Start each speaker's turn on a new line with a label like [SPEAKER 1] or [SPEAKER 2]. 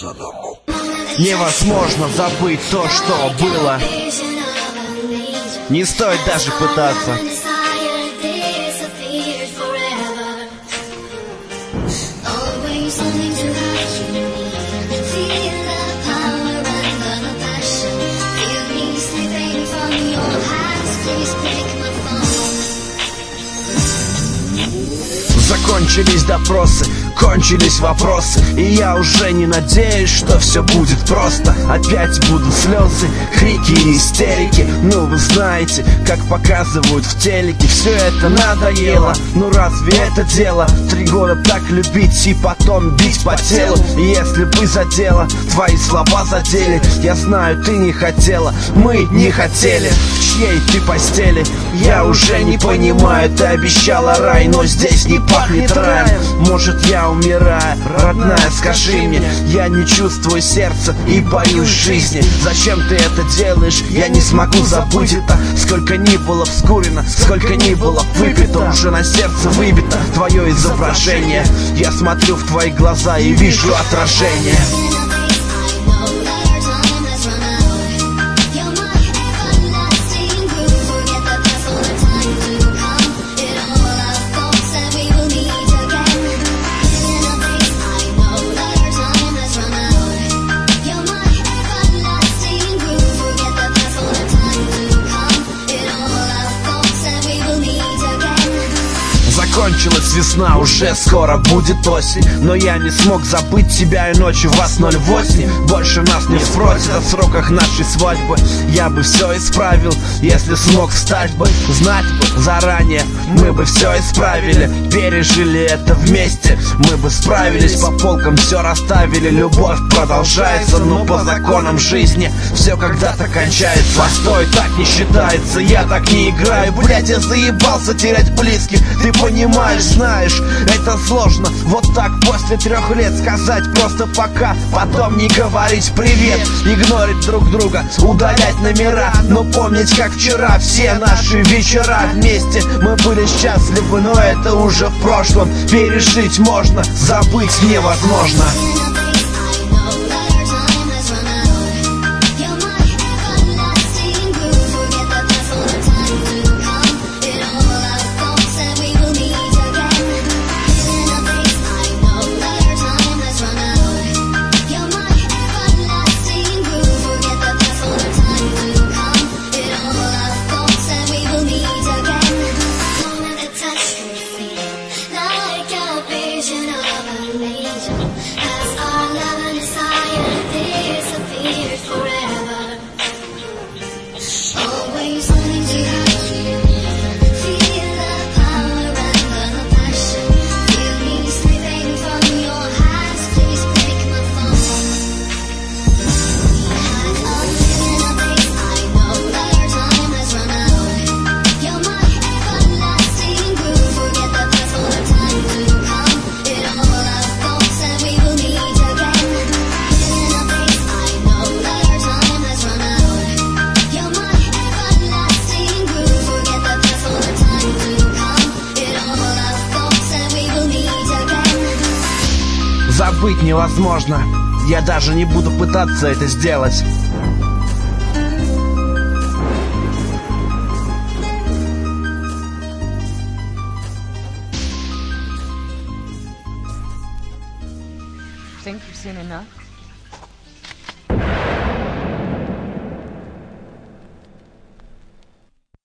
[SPEAKER 1] Невозможно забыть то, что было. Не стоит даже пытаться. Закончились допросы, кончились вопросы, и я уже не надеюсь, что все будет просто. Опять будут слезы, крики и истерики. Ну вы знаете, как показывают в телеке. Все это надоело, ну разве это дело? 3 года так любить и потом бить по телу. И если бы задело, твои слова задели. Я знаю, ты не хотела, мы не хотели. В чьей ты постели, я уже не понимаю. Ты обещала рай, но здесь не пахнет раем. Может, я умираю, родная, скажи мне. Я не чувствую сердца и боюсь жизни. Зачем ты это делаешь? Я не смогу забыть это. Сколько ни было вскурено, сколько ни было выпито, уже на сердце выбито твое изображение. Я смотрю в твои глаза и вижу отражение. Закончилась весна, уже скоро будет осень. Но я не смог забыть тебя, и ночью вас 08. Больше нас не спросят о сроках нашей свадьбы. Я бы все исправил, если смог встать бы. Знать бы заранее, мы бы все исправили. Пережили это вместе, мы бы справились. По полкам все расставили, любовь продолжается. Но по законам жизни все когда-то кончается. Постой, так не считается, я так не играю. Блять, я заебался терять близких, ты понимаешь, знаешь, это сложно. Вот так после 3 лет сказать просто пока, потом не говорить привет, игнорить друг друга, удалять номера. Но помнить, как вчера все наши вечера вместе. Мы были счастливы, но это уже в прошлом. Пережить можно, забыть невозможно. Забыть невозможно. Я даже не буду пытаться это сделать.